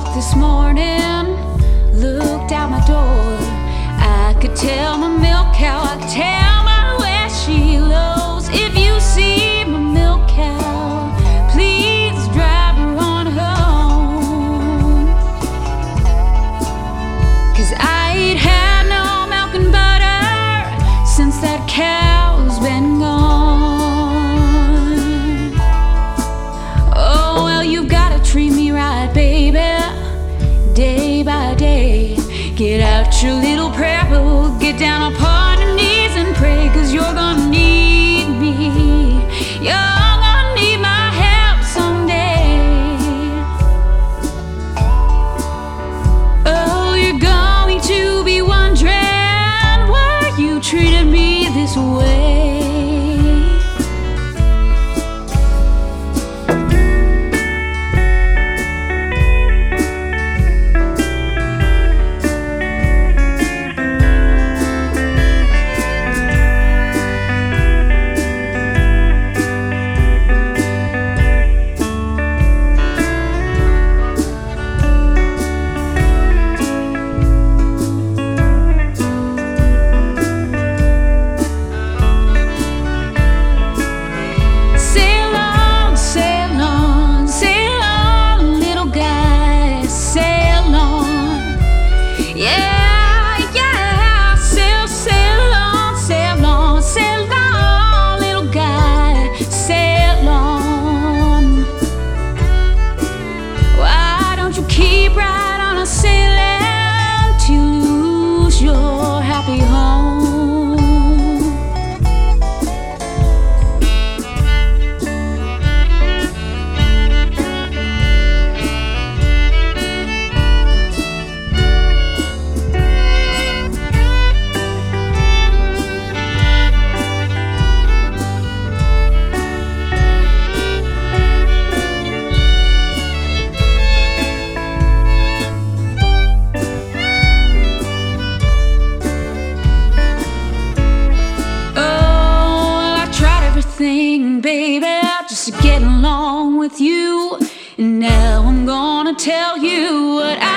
This morning, looked out my door. I could tell my milk cow, I could tell by where she lows. If you see my milk cow, please drive her on home. 'Cause I ain't had no milk and butter since that cow's been gone. Oh, well, you've gotta treat me right, baby, day by day. Get out your little prayer book, get down upon your knees and pray, 'cause you're gonna need me. You're gonna need my help someday. Oh, you're going to be wondering why you treated me this way. Keep right on a sailing to lose your happy home. Baby, just to get along with you, and now I'm gonna tell you what